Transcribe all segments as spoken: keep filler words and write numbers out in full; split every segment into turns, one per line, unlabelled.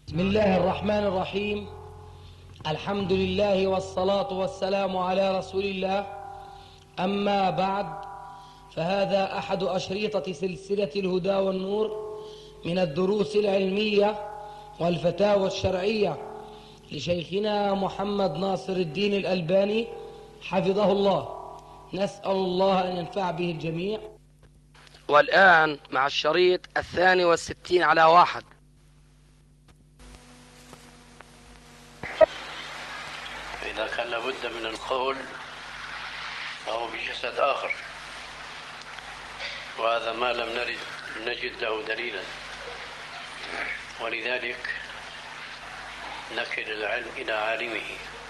بسم الله الرحمن الرحيم. الحمد لله والصلاة والسلام على رسول الله. أما بعد، فهذا أحد أشريطة سلسلة الهدى والنور من الدروس العلمية والفتاوى الشرعية لشيخنا محمد ناصر الدين الألباني حفظه الله. نسأل الله أن ينفع به الجميع. والآن مع الشريط الثاني والستين على واحد.
إذا كان لابد من القول فهو بجسد آخر، وهذا ما لم نرد نجد له دليلا، ولذلك نكل العلم إلى عالمه.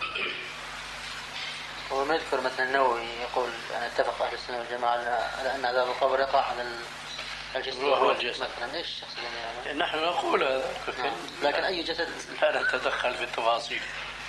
ونذكر مثلا النووي يقول يعني اتفق أهل السنة والجماعة على أن عذاب القبر يقع على الجسد
وهو الجسد.
مثلا إيش الشخص يعني؟
نحن نقول هذا،
نعم. لكن أي جسد
لا نتدخل في التفاصيل.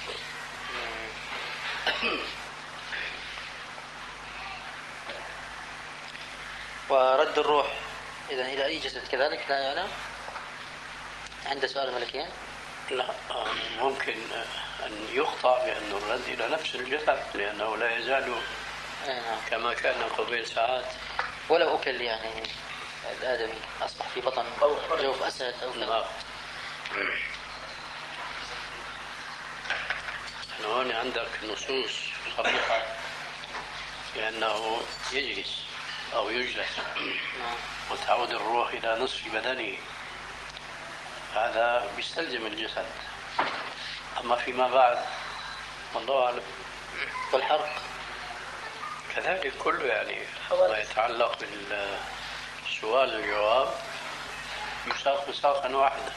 ورد الروح إذا إلى أي جسد كذلك لا يعلم؟ عند سؤال الملكين؟
لا، ممكن أن يخطأ بأن الرد إلى نفس الجسد، لأنه لا يزال كما كان قبل ساعات.
ولو أكل يعني الآدمي أصبح في بطن جوف أسد أو كذا.
هون عندك نصوص صريحة بأنه يجلس أو يجلس وتعود الروح إلى نصف بدنه، هذا بيستلزم الجسد. أما فيما بعد والله أعلم.
والحرق
كذلك كله، يعني ما يتعلق بالسؤال والجواب يساق مساقا واحدا.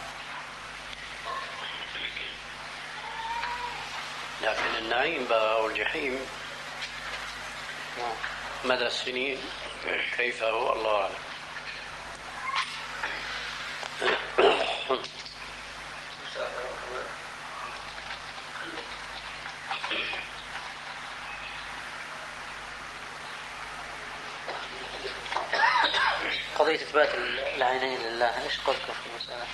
لكن النعيم بقى أو الجحيم مدى السنين كيف هو الله أعلم.
قضية إثبات العينين لله، إيش قولكم في المسألة؟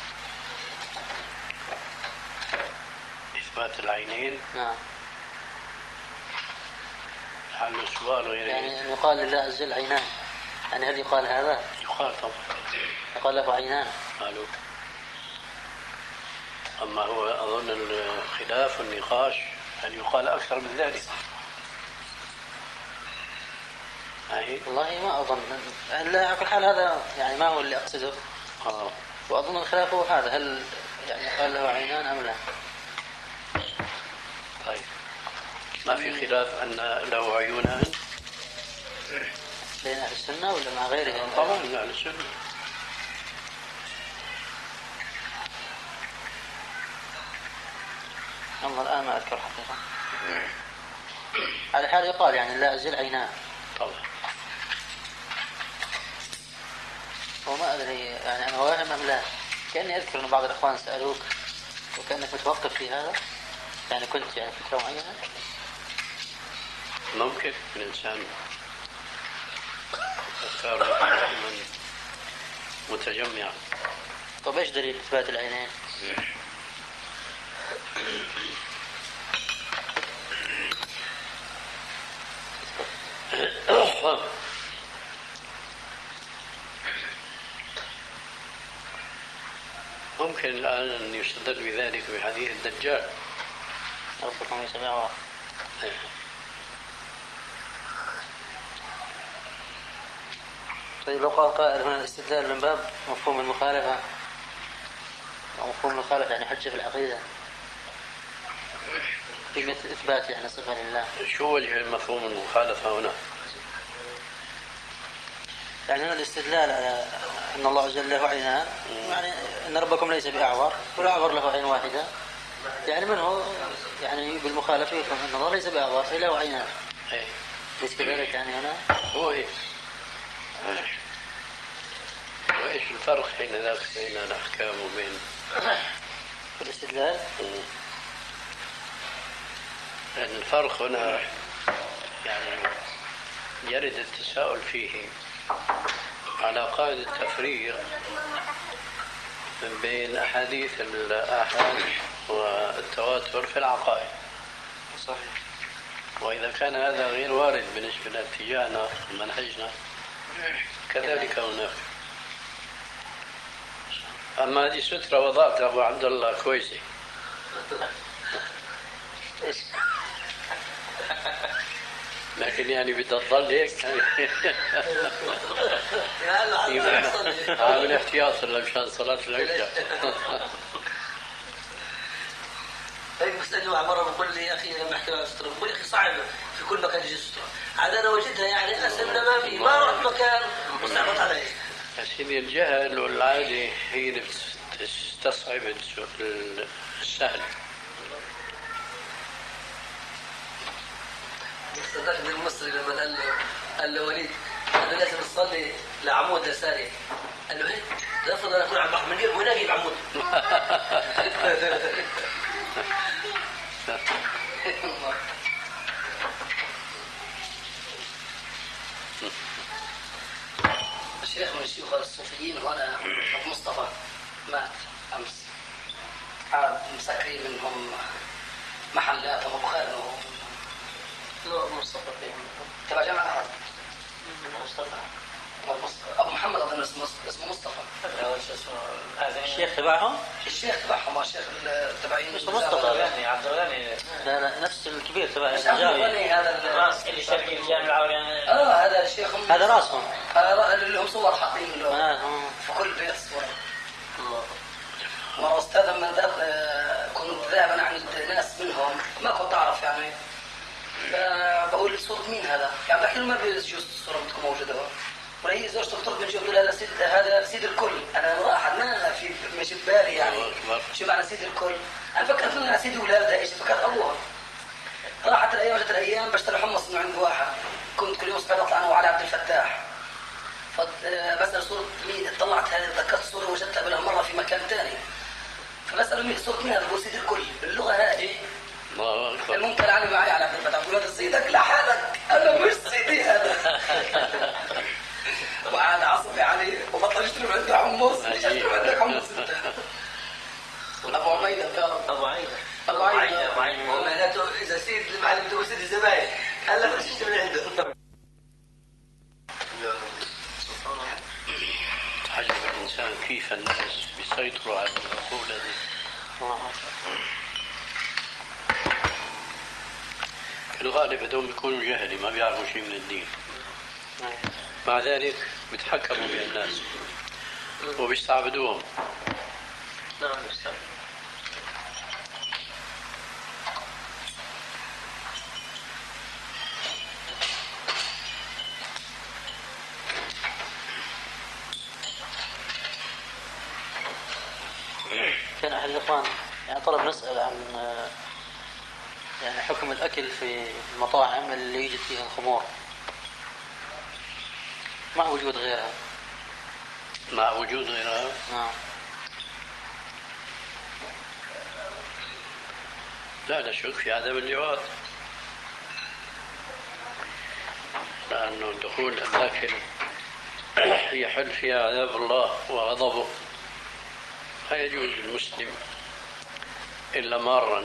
إثبات العينين؟
نعم.
حل السؤال غير
يعني أن يقال لله عز وجل عينان، يعني هل يقال هذا؟
يقال طبعا،
يقال له عينان.
قالوا. أما هو أظن الخلاف والنقاش أن يقال أكثر من ذلك. أي.
والله ما أظن، لا على كل حال هذا يعني ما هو اللي أقصده.
آه.
وأظن الخلاف هو هذا، هل يعني قال له عينان أم لا؟
طيب، ما في خلاف أن له عيونان
بين أهل السنة ولا مع غيرهم؟
طبعا من أهل السنة.
والله الآن ما أذكر حقيقة. على حال يقال يعني لا أزل عينان.
طبعا.
وما أدري يعني أنا واهم أم لا. كأني أذكر أن بعض الأخوان سألوك وكأنك متوقف في هذا، يعني كنت يعني فكرة معينة.
ممكن الإنسان أفكاره دائما متجمعة.
طب إيش دليل إثبات العينين؟
ممكن الآن أن يستدل بذلك بحديث الدجال.
ربكم يسمعه. طيب لو قال قائل هنا الاستدلال من باب مفهوم المخالفة، ومفهوم المخالفة يعني حجة في العقيدة في مثل إثبات يعني صفة لله.
شو وجه مفهوم المخالفة هنا؟
يعني هنا الاستدلال على أن الله عز وجل له عينان، يعني أن ربكم ليس بأعور والأعور له عين واحدة، يعني من هو يعني بالمخالفة يفهم أن الله ليس بأعور له عينان.
إيه.
ليس كذلك يعني هنا؟
هو إيه؟ وإيش الفرق حين ذاك بين الأحكام وبين
الاستدلال؟
لأن الفرق هنا يعني يرد التساؤل فيه على قاعدة التفريق بين أحاديث الآحاد والتواتر في العقائد.
صحيح.
وإذا كان هذا غير وارد بالنسبة لاتجاهنا ومنهجنا كذلك هناك. أما هذه سترة وضعت أبو عبد الله كويسة. لكن يعني بدها تضل هيك عامل احتياط مشان صلاة العشاء.
طيب بس واحد مرة بقول لي يا أخي لما أحكي عن السترة بقول يا أخي صعب في كل مكان تجي سترة، عاد أنا وجدها يعني أسهل ما في، ما رحت مكان وصعبت علي.
سيدي الجهل والعادة هي اللي بتستصعب السهل.
صدقني المصري لما قال له قال له وليد أنا لازم أصلي لعمود يساري، قال له هيك لافضل أنا أكون على البحر من غير وين أجيب عمود.
الشيخ من الشيوخ الصوفيين هنا أبو مصطفى مات أمس، عاد مسكرين منهم محلات أبو بخاري
لا مصطفى
تبع جامعة مصطفى أبو محمد أظن اسمه اسمه مصطفى.
الشيخ تبعهم؟
الشيخ تبعهم الشيخ تبعين
اسمه مصطفى يعني عبد الغني. لا لا نفس الكبير تبع
الجامعي هذا
الراس اللي شرقي الجامعة العربية.
اه هذا الشيخ
هذا راسهم.
هذا اللي هم صور حاطين له
آه.
في كل بيت صور. مرة أستاذ من ذاك كنت ذاهبا عند ناس منهم ما كنت أعرف يعني، فبقول صورة مين هذا؟ يعني بحكي له ما بيجوز الصورة بدكم موجودة هون. وهي زوجته بتطلب من جوا بتقول هذا سيد هذا سيد الكل. أنا واحد ما في مش ببالي يعني شو معنى سيد الكل؟ أنا فكرت إنه سيد أولادها إيش فكرت أبوها. راحت الأيام جت الأيام بشتري حمص من عند واحد، كنت كل يوم صبح أطلع أنا وعلي عبد الفتاح. فبسأل صورة مين طلعت هذه تذكرت الصورة وجدتها قبلها مرة في مكان ثاني. فبسأله مين صورة مين هذا؟ بقول سيد الكل باللغة هذه. ممكن أنا معي على عبد الفتاح بقول هذا سيدك لحالك أنا مش سيدي هذا. وعاد عصبي عليه وبطل يشتري من عنده حمص. ليش اشتري عندك حمص انت؟ ابو عميده
ابو عيده
ابو عيده
ابو عيده معناته اذا سيد المعلم بده سيد الزباين هلا بدك تشتري من عنده.
تعجب الانسان كيف الناس بيسيطروا على العقول هذه. في الغالب هذول بيكونوا جهلي ما بيعرفوا شيء من الدين، مع ذلك بيتحكموا بالناس وبيستعبدوهم.
نعم استاذ.
كان أحد الإخوان يعني طلب نسأل عن يعني حكم الأكل في المطاعم اللي يوجد فيها الخمور مع وجود غيرها.
مع وجود غيرها؟
نعم.
لا لا شك في عدم الجواز، لأنه دخول الأكل يحل فيها عذاب الله وغضبه، لا يجوز للمسلم إلا مارا.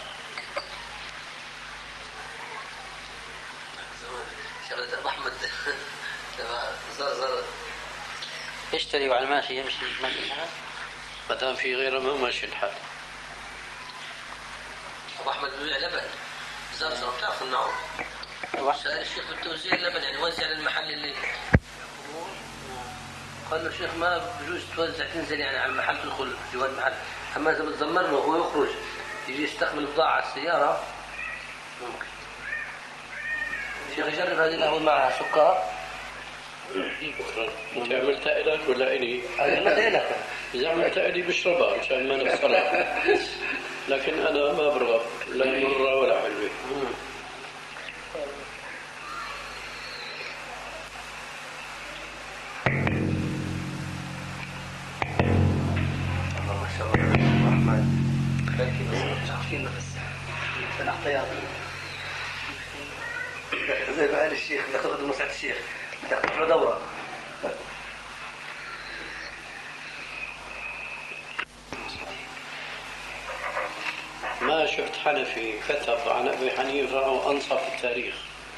شغلة أبو أحمد زر زر
يشتري وعلى الماشي يمشي ماشي الحال.
ما دام في غيره ما ماشي الحال.
أبو أحمد بيبيع لبن زر زر بتعرف النوع. سأل الشيخ بالتوزيع اللبن يعني وزع للمحل اللي قال له الشيخ ما بجوز توزع تنزل يعني على المحل تدخل جوال المحل، أما إذا بتزمر له وهو يخرج يجي يستقبل بضاعة على السيارة ممكن. الشيخ يجرب هذه القهوة معها سكر.
بكرة أنت عملتها إلك ولا إلي؟
عملتها إلك.
إذا عملتها إلي بشربها مشان ما نخسرها، لكن أنا ما برغب لا مرة ولا حلوة.
الله ما شاء الله الرحمن. بلكي بس عارفين بس في الاحتياط. زي ما قال الشيخ ياخذ مساعد الشيخ تاخذ له دوره.
ما شفت حنفي كتب عن أبي حنيفة أو أنصف التاريخ.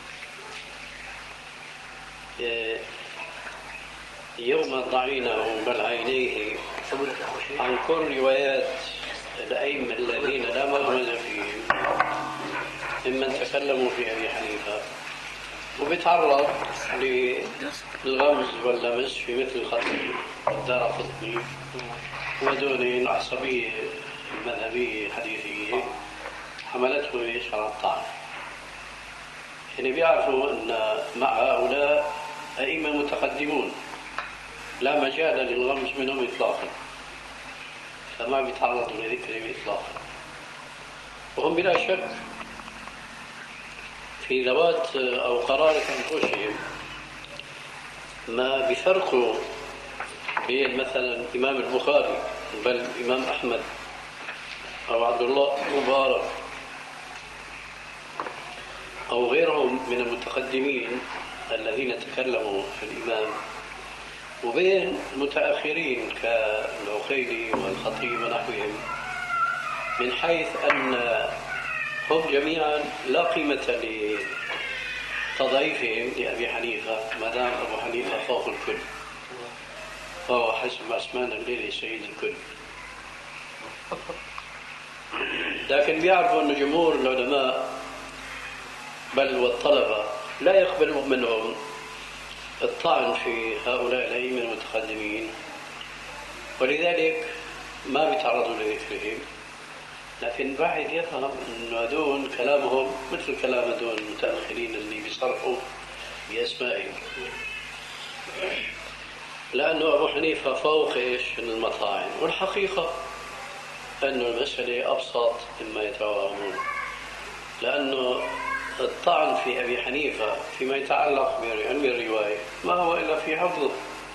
يوم ضعينه بل عينيه عن كل روايات الأئمة الذين لا مغمز فيهم ممن تكلموا في أبي حنيفة، وبيتعرض للغمز واللمس في مثل الخطيب والدارقطني ودون العصبية المذهبية الحديثية حملته ايش على الطعن. يعني بيعرفوا أن مع هؤلاء أئمة متقدمون لا مجال للغمز منهم إطلاقا، فما بيتعرضوا لذكره إطلاقا، وهم بلا شك في ذوات أو قرارة أنفسهم ما بيفرقوا بين مثلا إمام البخاري بل إمام أحمد أو عبد الله مبارك أو غيرهم من المتقدمين الذين تكلموا في الإمام، وبين المتأخرين كالعقيلي والخطيب ونحوهم، من حيث أن هم جميعا لا قيمة لتضعيفهم لأبي حنيفة ما دام أبو حنيفة فوق الكل، فهو حسب ما سمعنا الليلة سيد الكل. لكن بيعرفوا أن جمهور العلماء بل والطلبة لا يقبلوا منهم الطعن في هؤلاء الأئمة المتقدمين، ولذلك ما بيتعرضوا لذكرهم. لكن بعد يفهم أن هذول كلامهم مثل كلام هذول المتأخرين اللي بيصرحوا بأسمائهم، لأنه أبو حنيفة فوق إيش المطاعن، والحقيقة أن المسألة أبسط مما يتوهمون، لأنه الطعن في أبي حنيفة فيما يتعلق بعلم الرواية ما هو إلا في حفظه،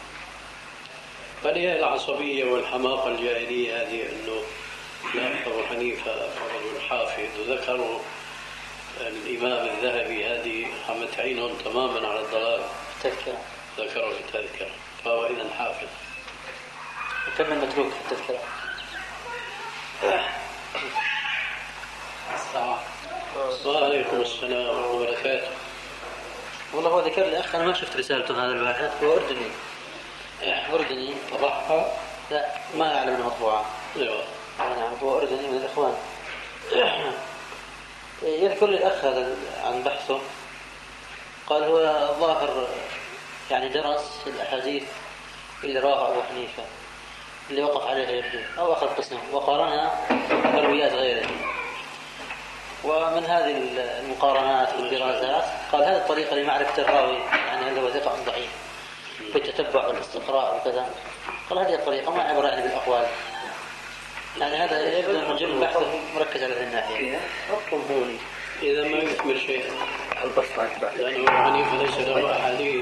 فليه العصبية والحماقة الجاهلية هذه أنه لا أبو حنيفة رجل حافظ، وذكروا الإمام الذهبي هذه عم تعينهم تماما على الضلال،
التذكرة
ذكروا في التذكرة، فهو إذن حافظ.
وكم من متروك في التذكرة؟
وعليكم السلام ورحمة الله وبركاته.
والله هو ذكر لي أخ أنا ما شفت رسالته هذا الواحد، هو أردني أردني
طبعها؟
لا ما أعلم أنه مطبوعة.
أيوة
نعم هو أردني من الإخوان. يذكر لي الأخ هذا عن بحثه، قال هو ظاهر يعني درس الأحاديث اللي راها أبو حنيفة اللي وقف عليها يبدو أو أخذ قسمه وقارنها بروايات غيره، ومن هذه المقارنات والدراسات قال هذه الطريقة لمعرفة الراوي يعني هل هو ثقة أم ضعيف في التتبع والاستقراء وكذا، قال هذه الطريقة ما عبر يعني بالأقوال، يعني هذا يبدو أن جل بحثه مركز على هذه الناحية.
أطلبوني إذا ما يثمر شيئا لأنه أبو حنيفة ليس له أحاديث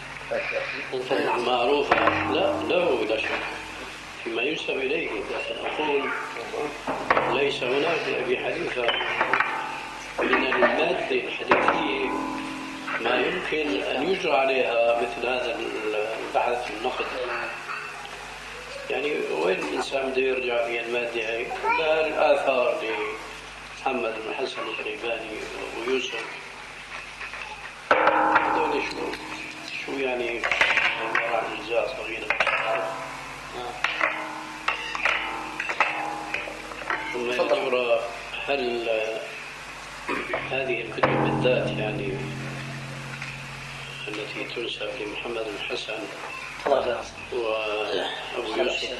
معروفة، لا له لا شك فيما ينسب إليه، لكن أقول ليس هناك لأبي حنيفة من المادة الحديثية ما يمكن أن يجرى عليها مثل هذا البحث النقد. يعني وين الإنسان بده يرجع في المادة هاي؟ لا الآثار لمحمد بن حسن الشيباني ويوسف، هذول شو شو يعني وراء أجزاء صغيرة. ثم يا ترى هل هذه الكتب بالذات يعني التي تنسب لمحمد بن حسن وأبو يوسف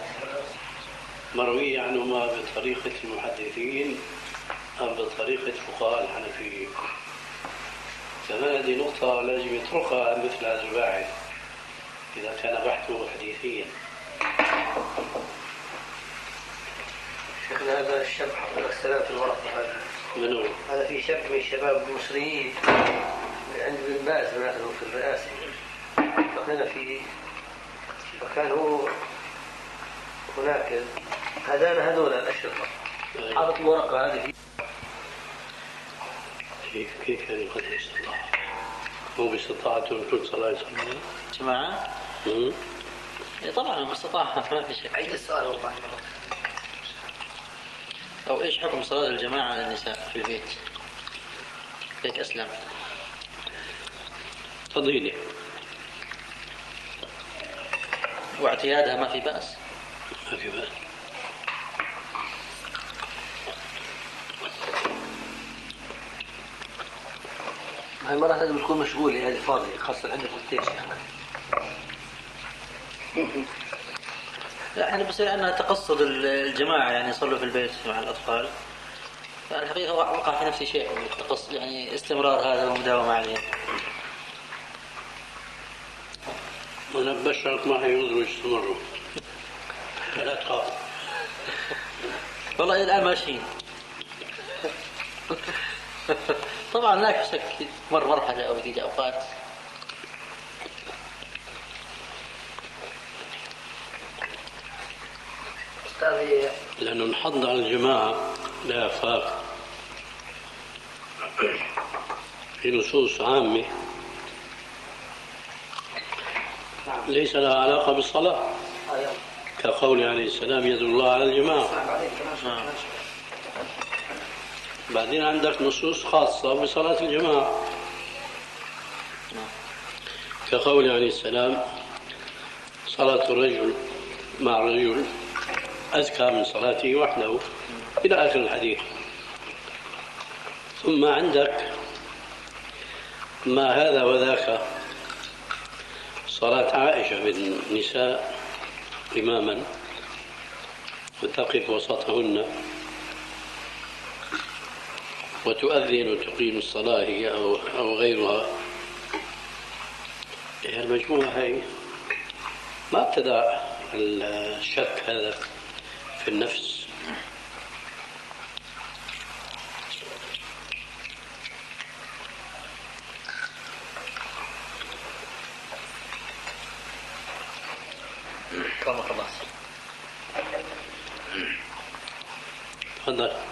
مروية عنهما بطريقة المحدثين أم بطريقة فقهاء الحنفية؟ كمان هذه نقطة لازم يطرقها مثل هذا الباحث إذا كان بحثه حديثيا.
شيخنا هذا الشاب حضرتك السلام في الورقة هذا
منو؟
هذا في شاب من الشباب المصريين عند ابن باز مثلا في الرئاسة، فكان في وكان هو هناك هذان هذول الأشرطة حاطط الورقة هذه
كيف كيف يعني قد استطاع؟ هو باستطاعته الرسول صلى الله عليه وسلم
جماعة؟ طبعا ما استطاع ما في شك.
عيد السؤال والله.
أو إيش حكم صلاة الجماعة للنساء في البيت؟ بيت أسلم.
فضيلة
واعتيادها ما في بأس.
ما في بأس.
هاي المرة لازم تكون مشغولة، هذه فاضية، خاصة عندك التيش يعني.
لا يعني بصير عندنا تقصد الجماعة، يعني يصلوا في البيت مع الأطفال. فالحقيقة وقع في نفس الشيء، التقصد يعني استمرار هذا ومداومة عليه.
أنا ببشرك ما حيقدروا يستمروا. لا تخاف.
والله إلى الآن ماشيين. طبعا لا شك مر مرحلة أو تيجي أوقات.
لأنه نحض على الجماعة لا يخاف. في نصوص عامة ليس لها علاقة بالصلاة، كقول عليه السلام يد الله على الجماعة. بعدين عندك نصوص خاصة بصلاة الجماعة، كقول عليه السلام صلاة الرجل مع الرجل أزكى من صلاته وحده، إلى آخر الحديث. ثم عندك ما هذا وذاك، صلاة عائشة بالنساء إماما وتقف وسطهن وتؤذن وتقيم الصلاة هي أو, أو غيرها. المجموعة هي ما ابتدأ الشك هذا في النفس.
كما خلاص.
تفضل.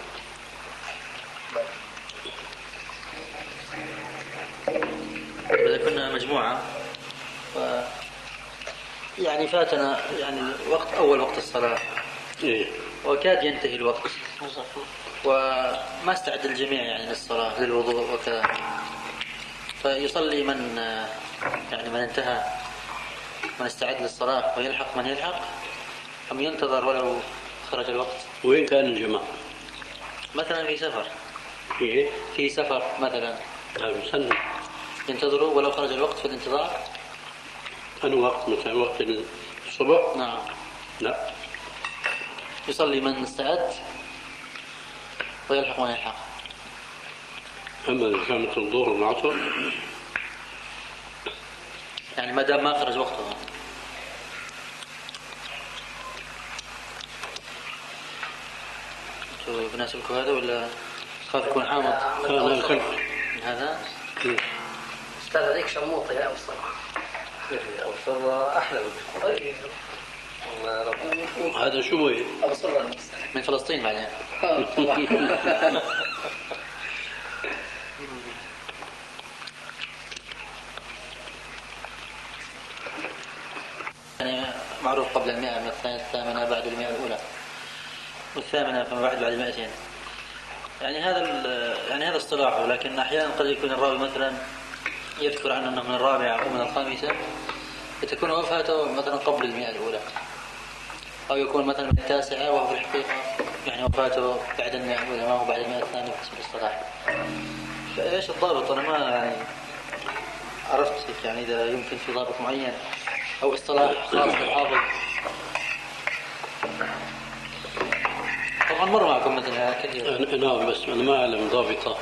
إذا كنا مجموعة ف يعني فاتنا يعني وقت أول وقت الصلاة
إيه؟
وكاد ينتهي الوقت وما استعد الجميع يعني للصلاة للوضوء وكذا، فيصلي من يعني من انتهى من استعد للصلاة ويلحق من يلحق، أم ينتظر ولو خرج الوقت؟
وين كان الجماعة؟
مثلا في سفر.
إيه؟
في سفر مثلا.
نعم سنة.
ينتظروا ولو خرج الوقت في الانتظار؟
أنا وقت مثلا وقت الصبح؟
نعم.
لا.
يصلي من استعد ويلحق من يلحق.
أما إذا كانت الظهر والعصر
يعني ما دام ما خرج وقتها. انتوا بناسبكم هذا ولا خاف يكون عامض؟
أنا الخلف.
هذا؟
استاذ هذيك شموطه يا اوصل.
اوصل احلى منك.
هذا شو هي؟
اوصل
من فلسطين بعدين. يعني معروف قبل المئة، من الثانية الثامنة بعد المئة الأولى، والثامنة فما بعد بعد المئتين. يعني هذا يعني هذا اصطلاحه، لكن أحيانا قد يكون الراوي مثلا يذكر عنه أنه من الرابعة أو من الخامسة، فتكون وفاته مثلا قبل المئة الأولى، أو يكون مثلا من التاسعة وهو في الحقيقة يعني وفاته بعد المئة الأولى ما هو بعد المئة الثانية بحسب الاصطلاح. فإيش الضابط؟ أنا ما يعني عرفت يعني إذا يمكن في ضابط معين أو اصطلاح خاص بالحافظ. طبعا مر معكم مثلها كثير.
نعم بس أنا ما أعلم ضابطة،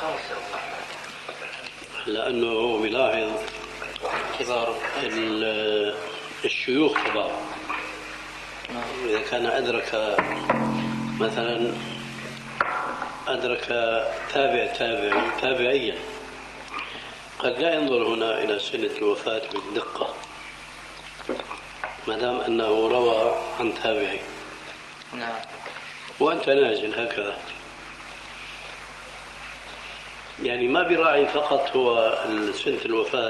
لأنه هو بيلاحظ
كبار
الشيوخ كبار. إذا كان أدرك مثلا أدرك تابع تابع تابعيا قد لا ينظر هنا إلى سنة الوفاة بالدقة ما دام أنه روى عن تابعي.
نعم.
وأنت نازل هكذا، يعني ما براعي فقط هو سنة الوفاة،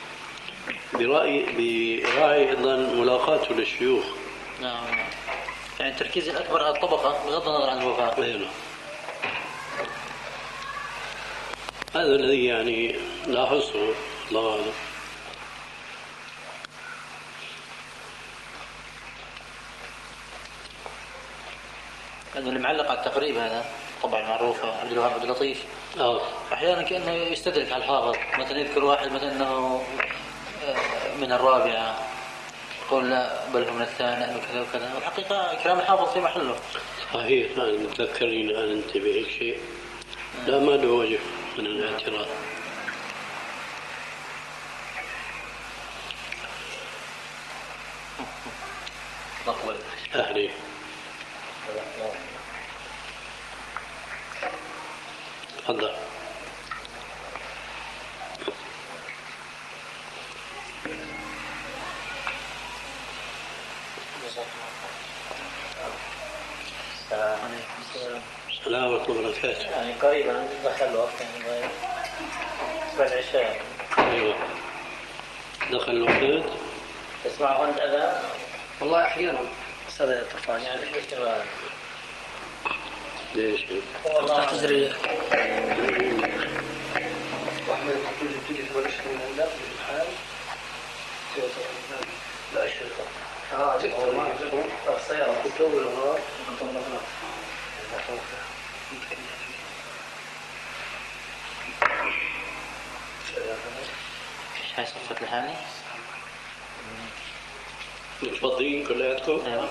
براعي براعي أيضا ملاقاته للشيوخ.
نعم. يعني التركيز الأكبر على الطبقة بغض النظر عن الوفاء.
أيوة. هذا الذي يعني لاحظته، الله أعلم.
لأنه اللي معلق على التقريب هذا طبعا معروفة عبد الوهاب عبد اللطيف.
آه.
أحيانا كأنه يستدرك على الحافظ، مثلا يذكر واحد مثلا أنه من الرابعة يقول لا بل هو من الثاني وكذا وكذا، والحقيقة كلام الحافظ في محله.
صحيح. أنا متذكرني الآن أنت بهيك شيء لا ما له وجه من الاعتراض. أهلي. تفضل. السلام ورحمة الله وبركاته.
يعني قريبا دخل الوقت يعني بعد العشاء.
أيوة دخل الوقت.
تسمعون الأذان؟
والله أحيانا أستاذ طرفان
يعني
ليش؟
تحت زرية.
واحمد يقول جبت لي ثمانية عشر من عندك في الحال. لا الشرطة. اه جبت ما جبت السيارة كنت أول نهار كنت أول نهار.
ايش هاي صفة الهاني؟
متفضلين كلياتكم؟
ايوه.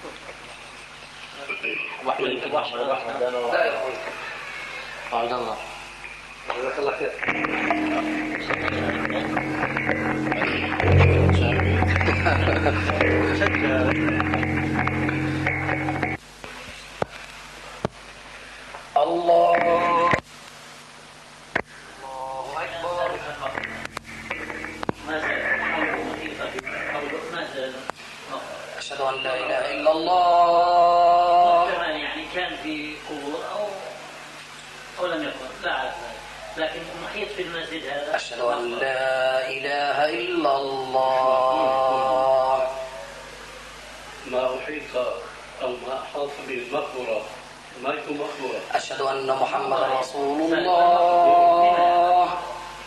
واحد واحد واحد
لا يا أخوي.
عبد الله.
جزاك الله خير.
الله أشهد أن لا إله إلا الله.
يعني كان في قبور أو أو لم يكن لا أعرف ذلك، لكن محيط في المسجد هذا.
أشهد أن لا إله إلا الله.
ما أحيط أو ما أحاط بالمقبرة ما يكون مقبرة.
أشهد أن محمد رسول الله.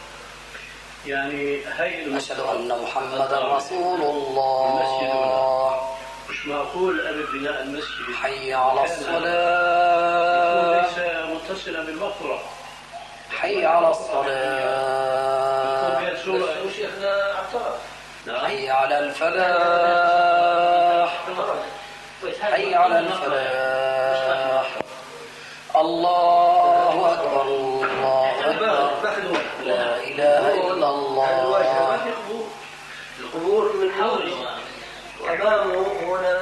يعني هي
أشهد أن محمد رسول الله.
مش معقول قبل بناء المسجد
حي على الصلاة.
ليس متصلا بالمقبرة.
حي على الصلاة.
وشيخنا عطار.
حي على الفلاح. حي على الفلاح. الله أكبر الله أكبر. لا إله إلا الله.
القبور من حوله وأمامه هنا.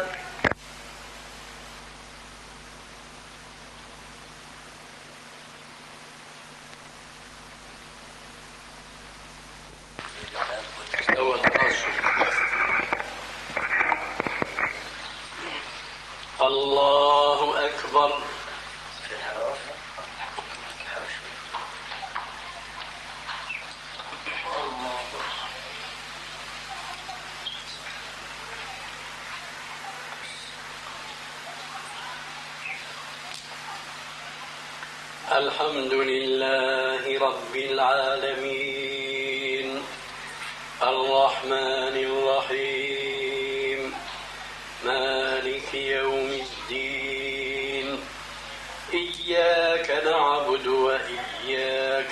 الله أكبر. الحمد لله رب العالمين الرحمن الرحيم مالك يوم الدين إياك نعبد وإياك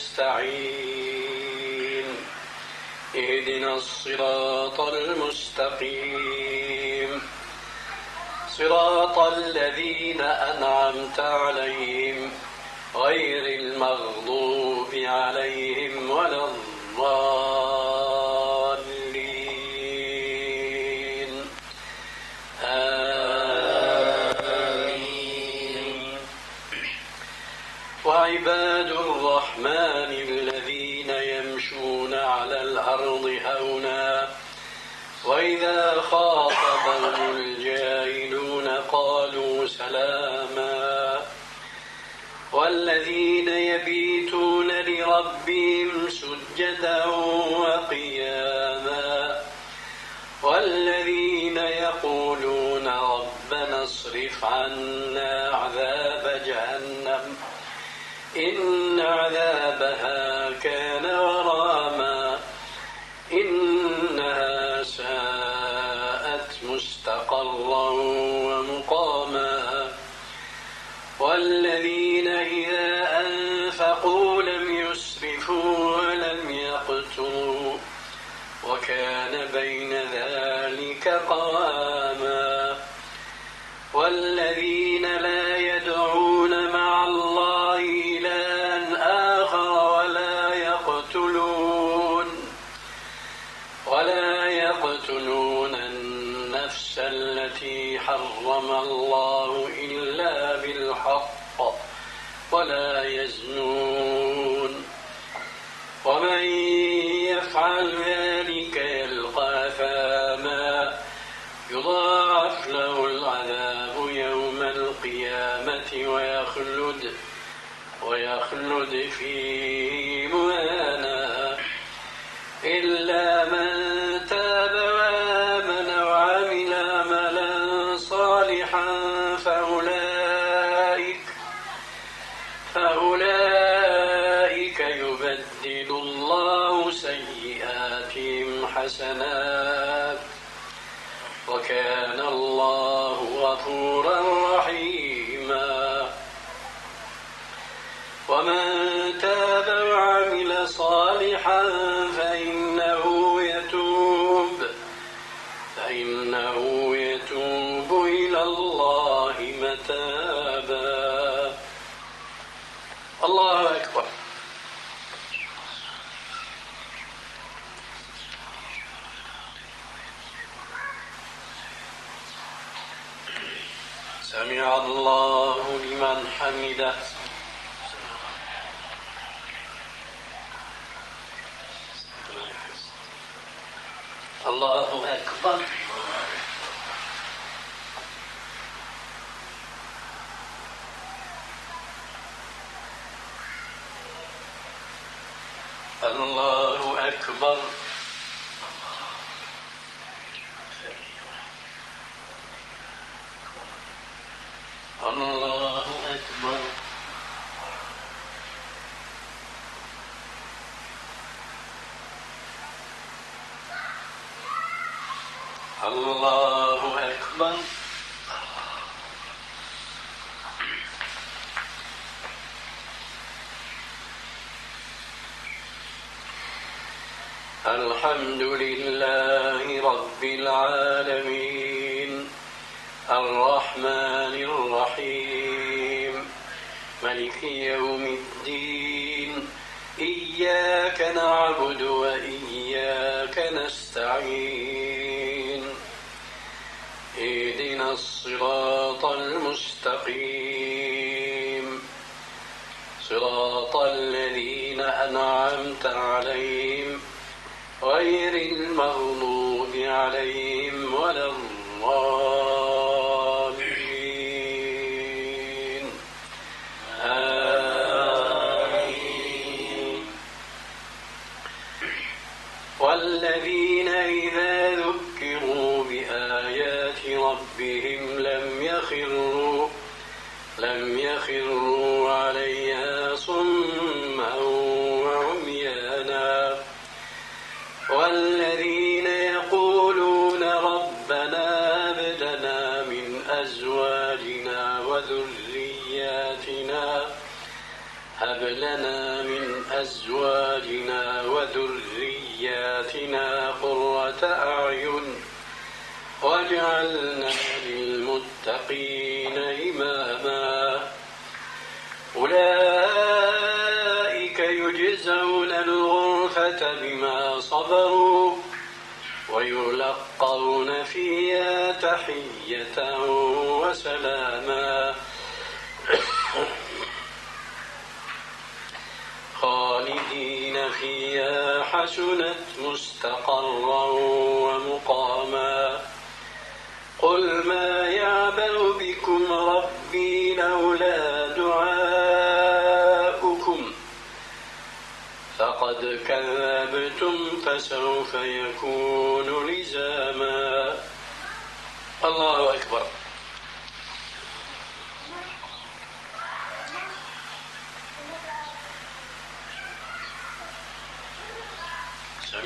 نستعين اهدنا الصراط المستقيم صراط الذين أنعمت عليهم غير المغضوب عليهم ولا الضالين آمين. وعباد الرحمن الذين يمشون على الأرض هونا وإذا خاطبهم الجاهلون قالوا سلاما والذين يبيتون لربهم سجدا وقياما والذين يقولون ربنا واصرف عنا عذاب جهنم إن عذابها كان غراما إنها ساءت مستقرا ومقاما والذين إذا أنفقوا لم يسرفوا ولم يقتروا وكان بين ذلك قواما والذين لا يدعون مع الله إلها آخر ولا يقتلون ولا يقتلون النفس التي حرم الله إلا بالحق ولا يزنون ومن يفعل ذلك يلقى أثاما يضاعف له العذاب يوم القيامة ويخلد ويخلد فيه مهانا إلا من تاب وآمن وعمل عملا صالحا فأولئك فأولئك يبدل الله سيئاتهم حسنات وكان الله غفورا رحيما ومن تاب وعمل صالحا فإنه يتوب فإنه يتوب إلى الله متابا. الله أكبر. سمع الله لمن حمده. الله أكبر. الله أكبر. الله أكبر. الله أكبر. الحمد لله رب العالمين الرحمن الرحيم مالك يوم الدين إياك نعبد وإياك نستعين اهدنا الصراط المستقيم صراط الذين أنعمت عليهم غير المغضوب عليهم ولا الضالين آمين. والذين إذا ذكروا بآيات ربهم لم يخروا لم يخروا عليها صما وعميانا والذين يقولون ربنا هب لنا من أزواجنا وذرياتنا هب لنا من أزواجنا وذرياتنا قرة أعين واجعلنا للمتقين إماما أولئك يجزون الغرفة بما صبروا ويلقون فيها تحية وسلاما خالدين فيها حسنت مستقرا ومقاما قل ما يعبأ بكم ربي لولا دعاؤكم فقد كذبتم فسوف يكون لزاما. الله أكبر.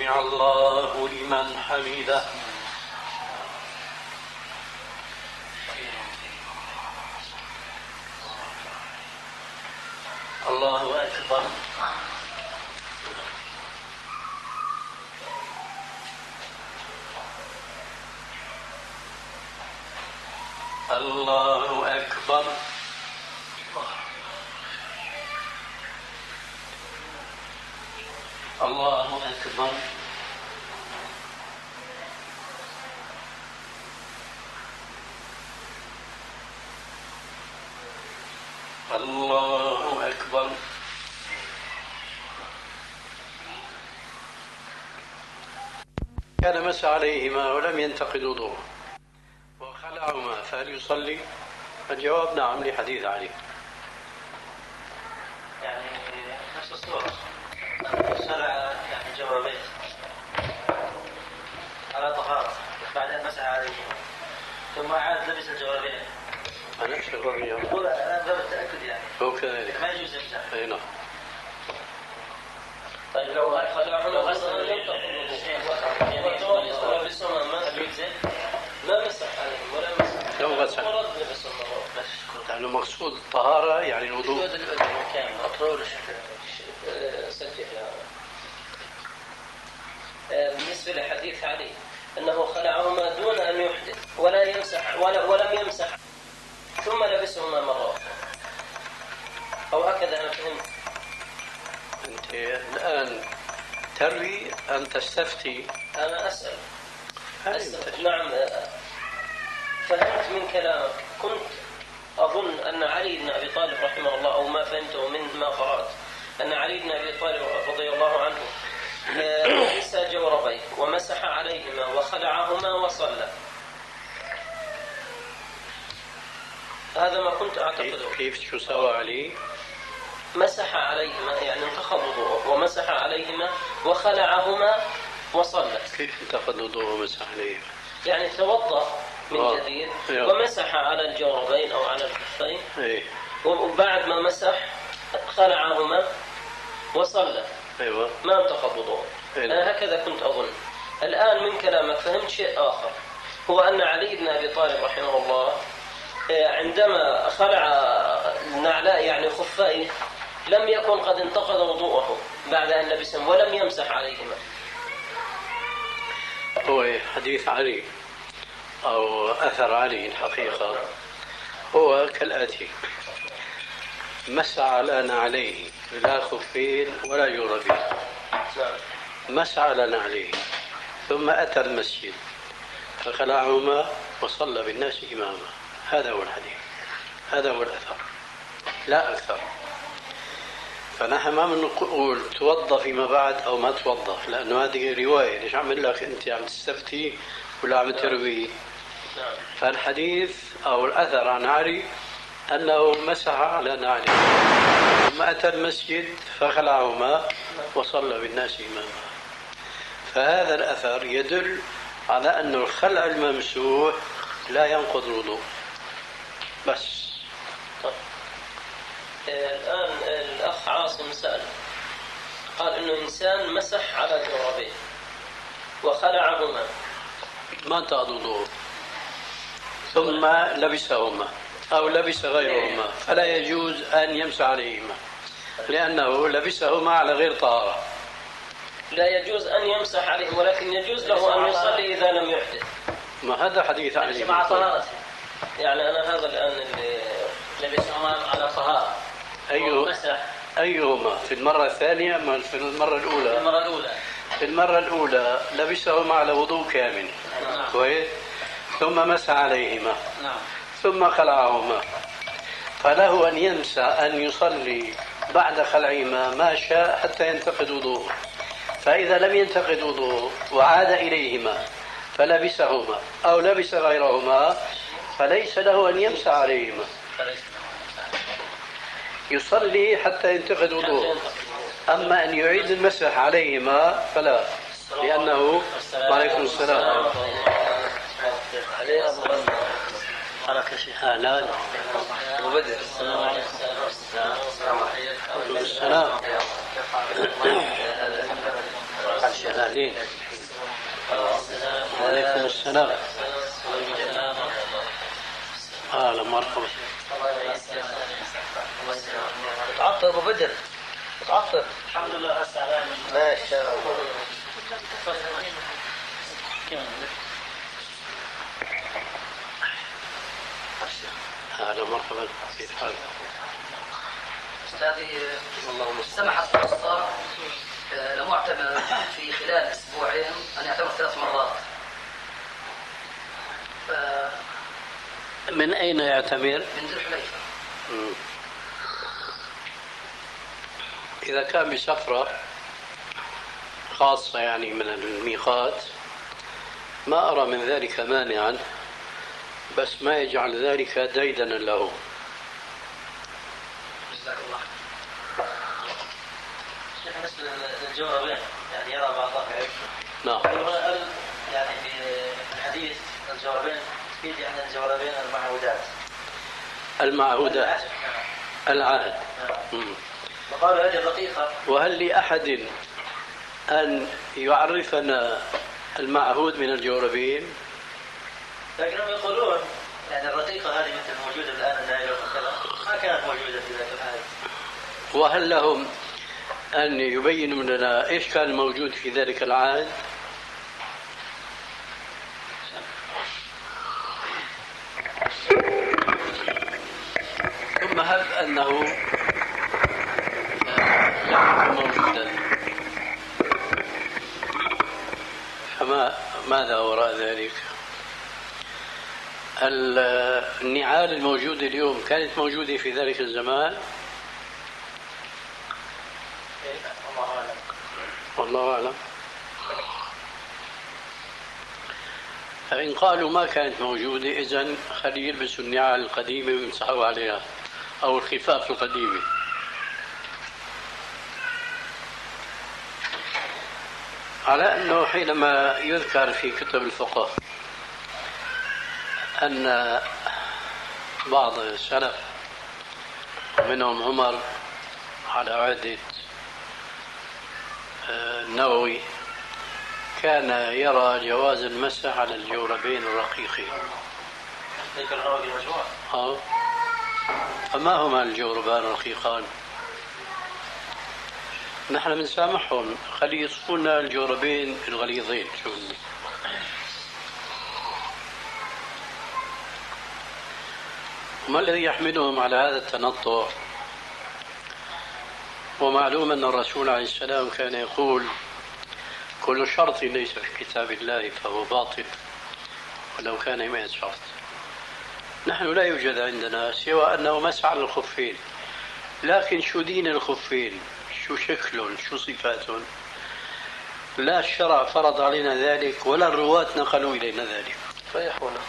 سمع الله لمن حمده. الله أكبر. الله أكبر. الله أكبر. الله أكبر. كان مس عليهما ولم ينتقد وضوءه وخلعهما فهل يصلي؟ الجواب نعم لحديث علي.
يعني نفس الصورة شرع يعني جوابين على طهارة بعد أن مسح عليه ثم عاد لبس الجوابين.
أنا نفس الرؤية.
يقول أنا باب التأكد يعني.
هو كذلك.
ما يجوز يمسح.
أي نعم.
طيب لو خلعهما لو غسل ما مسح عليهم ولا مسح.
لو غسل. لأنه مقصود الطهارة يعني الوضوء.
بالنسبة لحديث علي أنه خلعهما دون أن يحدث ولا يمسح ولا ولم يمسح ثم لبسهما مرة أخرى أو هكذا أنا فهمت.
أنت الآن تروي أن تستفتي.
أنا أسأل. أسأل. نعم فهمت من كلامك. كنت أظن أن علي بن أبي طالب رحمه الله أو ما فهمته من ما قرأت أن علي بن أبي طالب رضي الله عنه لبس جوربيه ومسح عليهما وخلعهما وصلى. هذا ما كنت أعتقده.
كيف شو سوى علي؟
مسح عليهما يعني انتقض وضوءه ومسح عليهما وخلعهما وصلى.
كيف انتقض وضوءه ومسح عليهما؟
يعني توضأ من
آه.
جديد
أيوة.
ومسح على الجوربين أو على الكفين.
أيه.
وبعد ما مسح خلعهما وصلى.
أيوة.
ما انتقض وضوءه.
أيوة.
أنا هكذا كنت أظن. الآن من كلامك فهمت شيء آخر هو أن علي بن أبي طالب رحمه الله عندما خلع نعلاء يعني خفائه لم يكن قد انتقض وضوءه بعد أن لبسهم ولم يمسح عليهما.
هو حديث علي أو أثر علي الحقيقة هو كالآتي: مسح على نعليه لا خفين ولا جوربين، مسح على نعليه ثم أتى المسجد فخلعهما وصلى بالناس إماما. هذا هو الحديث، هذا هو الأثر لا أكثر. فنحن ما بنقول توظف فيما بعد أو ما توظف، لأنه هذه رواية. ليش عم لك أنت عم تستفتي ولا عم تروي؟ فالحديث أو الأثر عن علي أنه مسح على نعله ثم أتى المسجد فخلعهما وصلى بالناس إماما. فهذا الأثر يدل على أن الخلع الممسوح لا ينقض الوضوء بس.
طيب. الآن الأخ عاصم سأل قال إنه إنسان مسح على جوربيه وخلعهما
ما انتقض وضوءه ثم لبسهما أو لبس غيرهما فلا يجوز أن يمسح عليهما لأنه لبسهما على غير طهارة.
لا يجوز أن يمسح عليهم ولكن يجوز له أن يصلي إذا لم يحدث.
ما هذا حديث علي
مع طهارته.
يعني أنا هذا الآن اللي
لبسهما على طهارة.
أيوه أيهما في المرة الثانية أم في المرة الأولى؟
المرة الأولى.
في المرة الأولى لبسهما على وضوء كامل كويس ثم مسح عليهما
نعم.
ثم خلعهما، فله أن يمسح أن يصلي بعد خلعهما ما شاء حتى ينتقد وضوءه. فإذا لم ينتقد وضوءه وعاد إليهما فلبسهما أو لبس غيرهما فليس له أن يمسح عليهما، يصلي حتى ينتقد وضوءه. أما أن يعيد المسح عليهما فلا، لأنه وعليكم السلام
حركة شيخ.
أهلا
وبدأ
السلام. أهلين. وعليكم السلام. أهلا مرحبا.
تعطر أبو بدر تعطر.
الحمد لله السلام.
ما شاء الله.
أهلا مرحبا. كيف حالك؟
أستاذي سمحت القصة لمعتمر في خلال أسبوعين أن يعتمر ثلاث مرات. ف...
من أين يعتمر؟
من ذي الحليفة.
مم. إذا كان بسفرة خاصة يعني من الميقات ما أرى من ذلك مانعا، بس ما يجعل ذلك ديدنا له.
جزاك الله.
شيخ بالنسبة للجوربين يعني يرى بعضها.
نعم.
هل يعني في الحديث الجوربين يفيد يعني الجوربين المعهودات؟
المعهودات العهد. مم.
وقالوا هذه الرقيقة.
وهل لأحد أن يعرفنا المعهود من الجوربين؟
لكنهم يقولون يعني الرقيقة هذه مثل موجودة الآن النائلة وكذا ما كانت موجودة في ذاك الحال.
وهل لهم أن يبينوا لنا إيش كان موجود في ذلك العهد؟ ثم هل أنه لم يكن موجودا فما ماذا وراء ذلك؟ النعال الموجودة اليوم كانت موجودة في ذلك الزمان؟ والله أعلم. فإن قالوا ما كانت موجودة إذن خلي يلبسوا النعال القديمة ويمسحوا عليها أو الخفاف القديمة. على أنه حينما يذكر في كتب الفقه أن بعض السلف منهم عمر على عهدة النووي كان يرى جواز المسح على الجوربين الرقيقين.
ذكر النووي المجموع.
اه فما هما الجوربان الرقيقان؟ نحن بنسامحهم خلي يصفونا الجوربين الغليظين. شو وما الذي يحملهم على هذا التنطع؟ ومعلوم أن الرسول عليه السلام كان يقول كل شرط ليس في كتاب الله فهو باطل ولو كان مئة شرط. نحن لا يوجد عندنا سوى أنه مسح على الخفين، لكن شو دين الخفين؟ شو شكلهم؟ شو صفاتهم؟ لا الشرع فرض علينا ذلك ولا الرواة نقلوا إلينا ذلك.
صيحونا.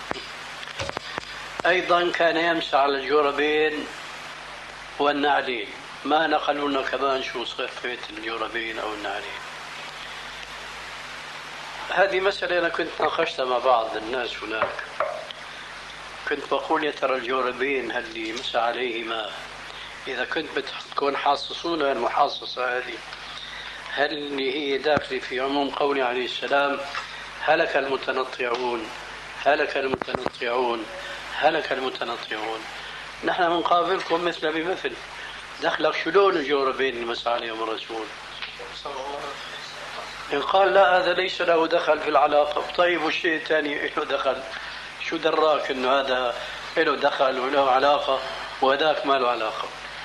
أيضا كان يمسح على الجوربين والنعلين، ما نقلوا لنا كمان شو صفة الجوربين أو النعلين. هذه مسألة أنا كنت ناقشتها مع بعض الناس هناك، كنت بقول يا ترى الجوربين هل يمسح عليهما إذا كنت بتكون حاصصون المحاصصة هذه هل هي داخلة في عموم قوله عليه السلام هلك المتنطعون هلك المتنطعون هلك المتنطعون. نحن منقابلكم مثل بمثل، دخلك شو لون الجوربين اللي مسح عليهم الرسول؟ إن قال لا هذا ليس له دخل في العلاقة، طيب والشيء الثاني له دخل، شو دراك إنه هذا له دخل وله علاقة وهذاك ما له علاقة؟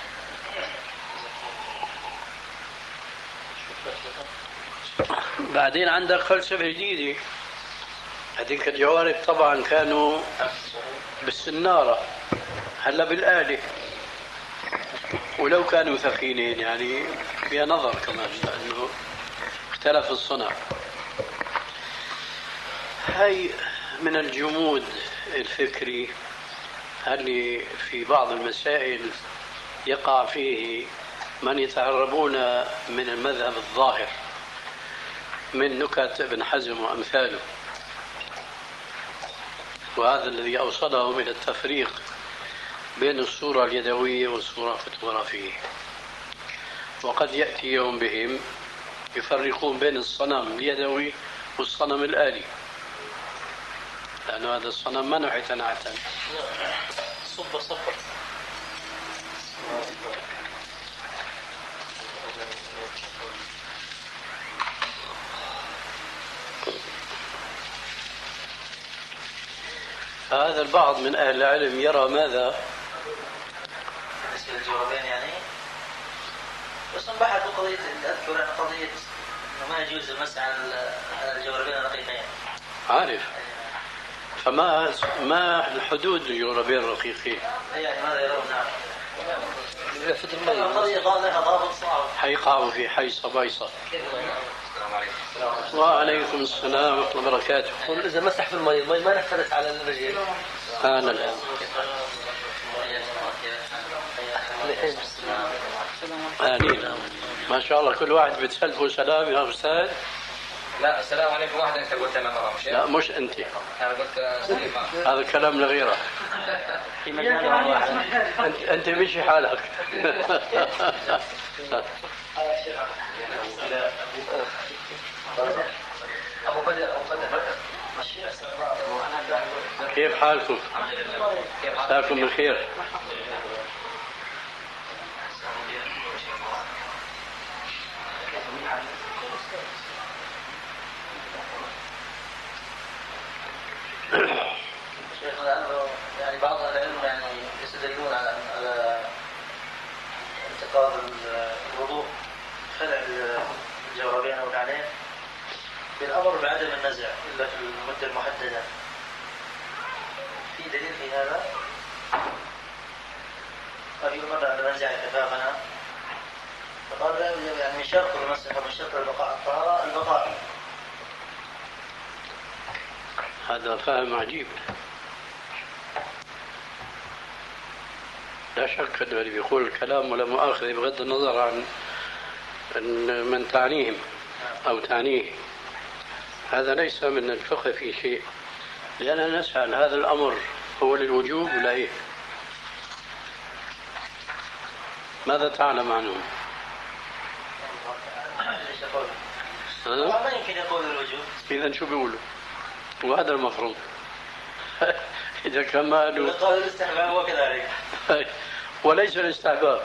بعدين عندك فلسفة جديدة، هذيك الجوارب طبعا كانوا بالسنارة هلا بالآلة، ولو كانوا ثقيلين يعني فيها نظر كمان لأنه اختلف الصنع. هاي من الجمود الفكري اللي في بعض المسائل يقع فيه من يتعربون من المذهب الظاهر من نكت ابن حزم وأمثاله، وهذا الذي أوصلهم إلى التفريق بين الصورة اليدوية والصورة الفوتوغرافية. وقد يأتي يوم بهم يفرقون بين الصنم اليدوي والصنم الآلي، لأن هذا الصنم ما نحت نعتا.
صبر صبر.
هذا البعض من أهل العلم يرى ماذا؟
بالنسبة للجوربين يعني، بس بحثوا قضية، أذكر أن قضية إنه ما يجوز المسح على الجوربين الرقيقين.
عارف. فما ما الحدود الجوربين الرقيقين؟
يعني ماذا يرون؟ نعم. القضية قال لها ضابط صعب.
حيقعوا في حيصة بيصة. وعليكم السلام ورحمة الله وبركاته.
إذا مسح في المي، المي ما نفذت على الرجل.
أنا الآن. آمين. ما شاء الله كل واحد بتسلفه سلام يا أستاذ.
لا السلام عليكم واحد أنت قلت أنا مرة مش
لا مش أنت.
أنا قلت سليمان.
هذا كلام لغيرك. أنت أنت مشي حالك.
أبو بدر أبو بدر.
كيف حالكم؟ مساكم بالخير.
شيخنا يعني بعض العلم يعني يستدلون على على انتقاض الوضوء خلع الجوربين او النعلين بالامر بعدم النزع الا في المده المحدده. في دليل في هذا؟ قال يؤمر ان ننزع كفافنا، فقال يعني من شرط المسح ومن شرط البقاء الطهاره البقاء.
هذا فهم عجيب. لا شك أنه اللي بيقول الكلام ولا مؤاخذة بغض النظر عن من تعنيهم أو تعنيه، هذا ليس من الفقه في شيء، لأننا نسأل هذا الأمر هو للوجوب ولا إيه؟ ماذا تعلم عنهم؟
ما يمكن يقول الوجوب.
إذا شو بيقولوا؟ وهذا المفروض. إذا كان ما قالوا
قال الاستحباب هو كذلك.
وليس الاستحباب،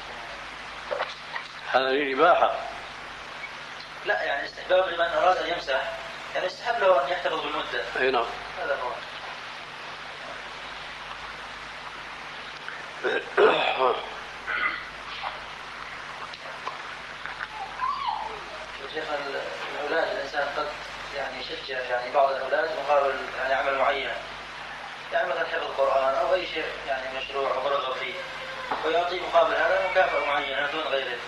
هذا الإباحة.
لا يعني استحباب لمن أراد أن يمسح، يعني استحب له أن يحتفظ بالمدة.
أي نعم.
هذا هو. شيخنا الأولاد الإنسان قد يعني يشجع يعني بعض الأولاد مقابل يعني عمل معين، يعني مثلا حفظ القرآن أو أي شيء يعني مشروع أو مرغب فيه، ويعطي مقابل هذا مكافأة معينة دون غيره.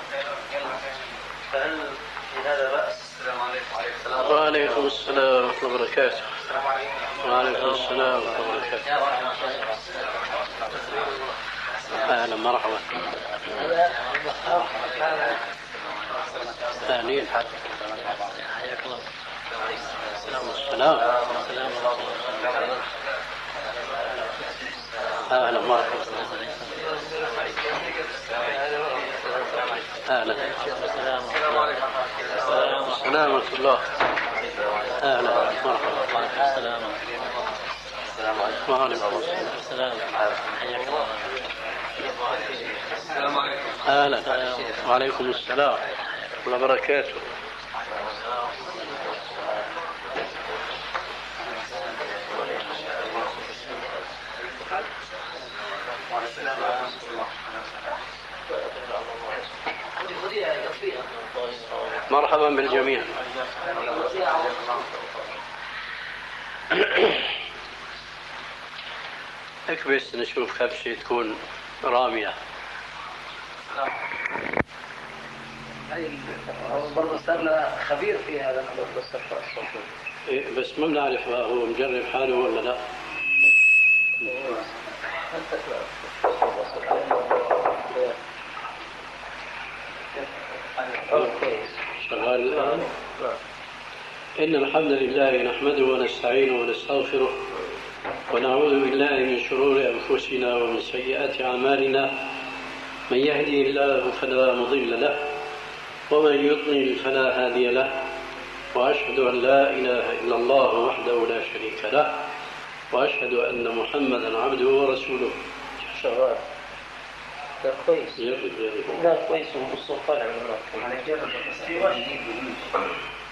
فهل في هذا بأس؟
السلام عليكم.
وعليكم السلام ورحمة الله وبركاته. وعليكم السلام ورحمة الله وبركاته. أهلا مرحبا. أهلين. حياك الله. السلام. أهلا مرحبا. أهلا. السلام عليكم. السلام ورحمة الله. أهلا مرحبا. السلام. وعليكم السلام. حياك الله.
السلام عليكم.
أهلا. وعليكم السلام ورحمة الله وبركاته. مرحبا بالجميع. اكبس نشوف كبسة تكون رامية.
برضه صار لنا خبير في هذا بس
إيه بس ما بنعرف هو مجرب حاله ولا لا. شغال الآن. إن الحمد لله نحمده ونستعينه ونستغفره ونعوذ بالله من شرور أنفسنا ومن سيئات أعمالنا. من يهدي الله فلا مضل له ومن يضلل فلا هادي له، وأشهد أن لا إله إلا الله وحده لا شريك له، وأشهد أن محمدا عبده ورسوله.
شغال. لا كويس.
يجب يجب.
لا كويس والصوت طالع من هناك.